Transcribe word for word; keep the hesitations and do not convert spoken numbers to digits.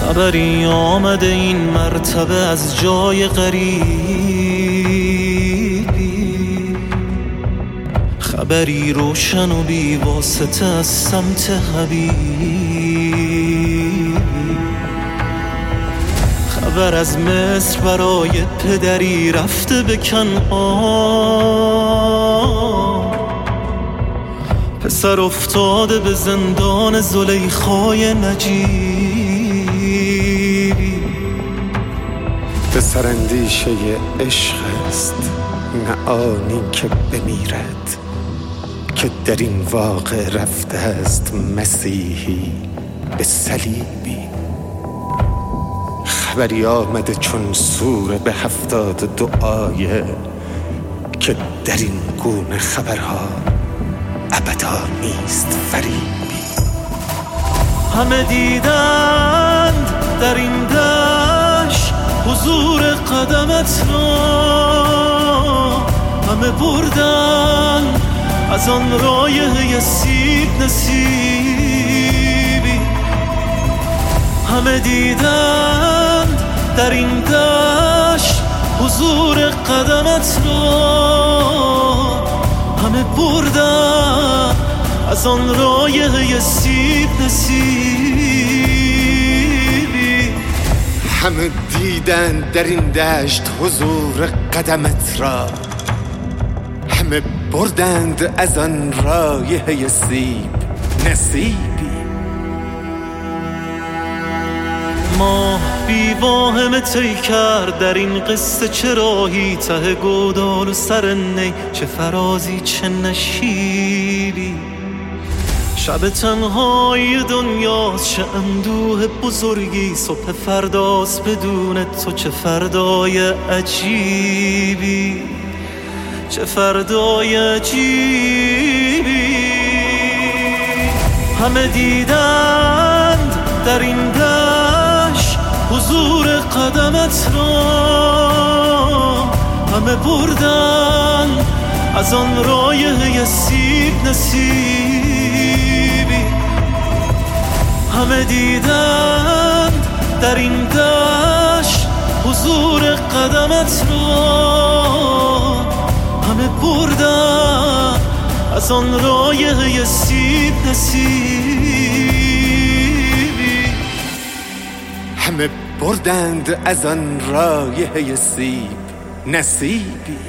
خبری آمده این مرتبه از جای غریبی، خبری روشن و بی واسطه از سمت حبیبی، خبر از مصر برای پدری رفته به کنعان، پسر افتاده به زندان زلیخای نجیبی. پسر اندیشه عشق است نه آنی که بمیرد، که در این واقع رفته است مسیحی به صلیبی. خبری آمده چون سوره به هفتاد دو آیه، که در این گونه خبرها ابدا نیست فریبی. همه دیدند در این دشت حضور قدمت را، همه بردن از آن رایحه سیب نصیبی. همه دیدند در این دشت حضور قدمت را، همه بردن از آن رایحه سیب نصیبی. همه دیدن در این دشت حضور قدمت را، همه بردند از آن رایحه سیب نصیبی. ماه بی واهمه طی کرد در این قصه، چه راهی ته گودال و سر نی، چه فرازی چه نشیبی. شب تنهایی دنیاست، چه اندوه بزرگی، صبح فرداست بدون تو، چه فردای عجیبی، چه فردای عجیبی. همه دیدند در این دشت حضور قدمت را، همه بردن از آن رایحه سیب نصیبی. همه دیدند در این دشت حضور قدمت را، همه بردن از آن رایحه سیب نصیبی. همه بردند از آن رایحه سیب نصیبی.